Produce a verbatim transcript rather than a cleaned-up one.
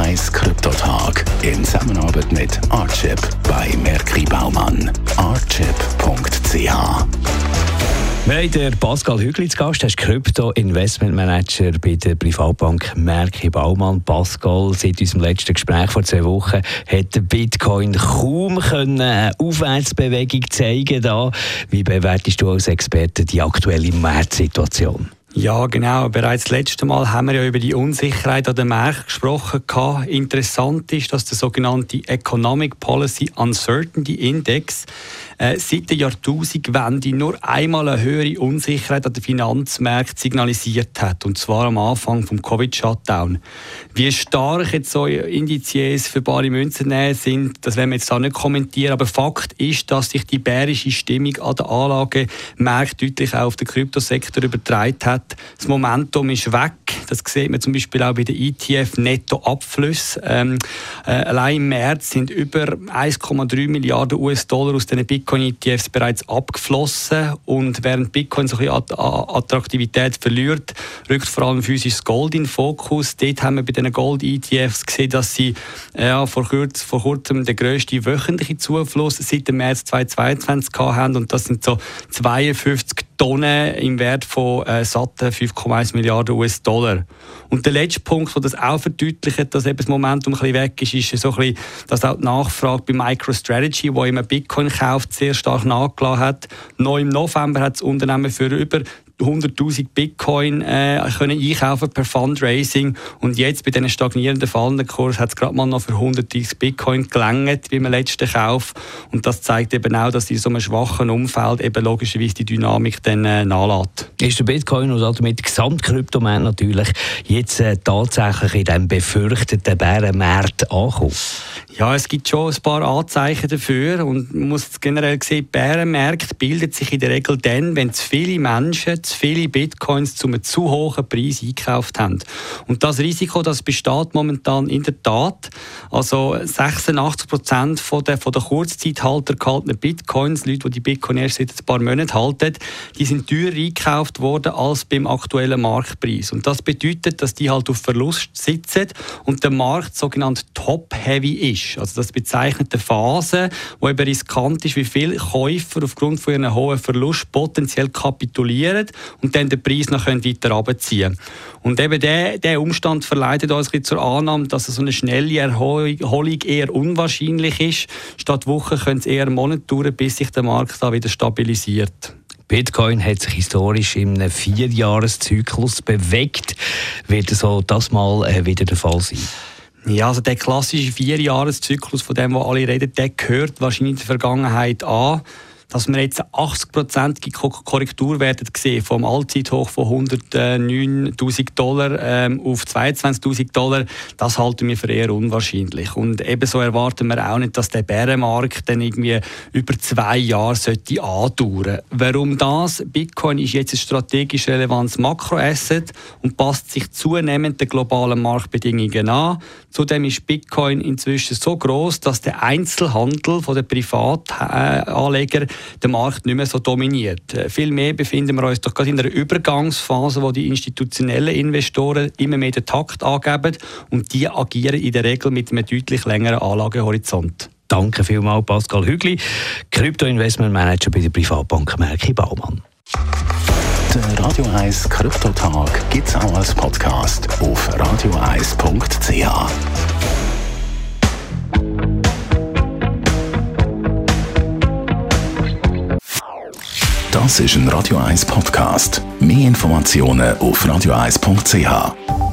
eins Kryptotag in Zusammenarbeit mit Artchip bei Merki Baumann. artchip punkt c h. Wir haben den Pascal Hügli zu Gast, er ist Krypto-Investmentmanager bei der Privatbank Merki Baumann. Pascal, seit unserem letzten Gespräch vor zwei Wochen hat der Bitcoin kaum eine Aufwärtsbewegung zeigen da. Wie bewertest du als Experte die aktuelle Marktsituation? Ja, genau. Bereits das letzte Mal haben wir ja über die Unsicherheit an den Märkten gesprochen. Interessant ist, dass der sogenannte Economic Policy Uncertainty Index äh, seit der Jahrtausendwende nur einmal eine höhere Unsicherheit an den Finanzmärkten signalisiert hat. Und zwar am Anfang vom Covid-Shutdown. Wie stark jetzt so Indizes für bare Münzen sind, das werden wir jetzt auch nicht kommentieren. Aber Fakt ist, dass sich die bärische Stimmung an den Anlagemärkten deutlich auch auf den Kryptosektor übertragen hat. Das Momentum ist weg. Das sieht man zum Beispiel auch bei den E T F-Nettoabflüssen. Ähm, äh, allein im März sind über eins Komma drei Milliarden U S-Dollar aus den Bitcoin-E T Fs bereits abgeflossen. Und während Bitcoin so ein bisschen Attraktivität verliert, rückt vor allem physisches Gold in den Fokus. Dort haben wir bei den Gold-E T Fs gesehen, dass sie äh, vor, kurz, vor kurzem den grössten wöchentlichen Zufluss seit dem März zweitausendzweiundzwanzig haben. Und das sind so zweiundfünfzig Tonnen im Wert von äh, satten fünf Komma eins Milliarden U S-Dollar. Und der letzte Punkt, der das auch verdeutlicht, dass eben das Momentum ein bisschen weg ist, ist so ein bisschen, dass auch die Nachfrage bei MicroStrategy, wo immer Bitcoin kauft, sehr stark nachgelassen hat. Noch im November hat das Unternehmen für über hunderttausend Bitcoin äh, können einkaufen per Fundraising, und jetzt bei diesen stagnierenden fallenden Kurs hat es gerade mal noch für hundertdreissig Bitcoin gelangt beim letzten Kauf, und das zeigt eben auch, dass in so einem schwachen Umfeld eben logischerweise die Dynamik dann äh, nachlässt. Ist der Bitcoin und damit der Gesamtkryptomarkt natürlich jetzt äh, tatsächlich in diesem befürchteten Bärenmarkt angekommen? Ja, es gibt schon ein paar Anzeichen dafür, und man muss generell sehen, Bärenmärkte bildet sich in der Regel dann, wenn zu viele Menschen zu viele Bitcoins zu einem zu hohen Preis eingekauft haben. Und das Risiko, das besteht momentan in der Tat. Also sechsundachtzig Prozent von der, von der Kurzzeithalter gehaltenen Bitcoins, Leute, die die Bitcoin erst seit ein paar Monaten halten, die sind teurer eingekauft worden als beim aktuellen Marktpreis. Und das bedeutet, dass die halt auf Verlust sitzen und der Markt sogenannt top-heavy ist. Also das bezeichnet eine Phase, wo eben riskant ist, wie viele Käufer aufgrund von ihren hohen Verlust potenziell kapitulieren und dann den Preis noch weiter runterziehen können. Und eben dieser, dieser Umstand verleitet uns zur Annahme, dass so eine schnelle Erholung eher unwahrscheinlich ist. Statt Wochen können es eher Monate dauern, bis sich der Markt da wieder stabilisiert. Bitcoin hat sich historisch in einem Vierjahreszyklus bewegt. Wird so das mal wieder der Fall sein? Ja, also der klassische Vierjahreszyklus, von dem, wo alle reden, der gehört wahrscheinlich in der Vergangenheit an. Dass wir jetzt eine achtzig prozentige Korrektur werden sehen, vom Allzeithoch von hundertneuntausend Dollar ähm, auf zweiundzwanzigtausend Dollar, das halten wir für eher unwahrscheinlich. Und ebenso erwarten wir auch nicht, dass der Bärenmarkt dann irgendwie über zwei Jahre sollte andauern. Warum das? Bitcoin ist jetzt ein strategisch relevantes Makroasset und passt sich zunehmend den globalen Marktbedingungen an. Zudem ist Bitcoin inzwischen so gross, dass der Einzelhandel von den Privatanlegern den Markt nicht mehr so dominiert. Vielmehr befinden wir uns doch gerade in einer Übergangsphase, wo die institutionellen Investoren immer mehr den Takt angeben, und die agieren in der Regel mit einem deutlich längeren Anlagehorizont. Danke vielmals, Pascal Hügli, Krypto-Investmentmanager bei der Privatbank Merki Baumann. Der Radio eins Kryptotag gibt es auch als Podcast auf radio eins punkt c h. Das ist ein Radio eins Podcast. Mehr Informationen auf radio eins punkt c h.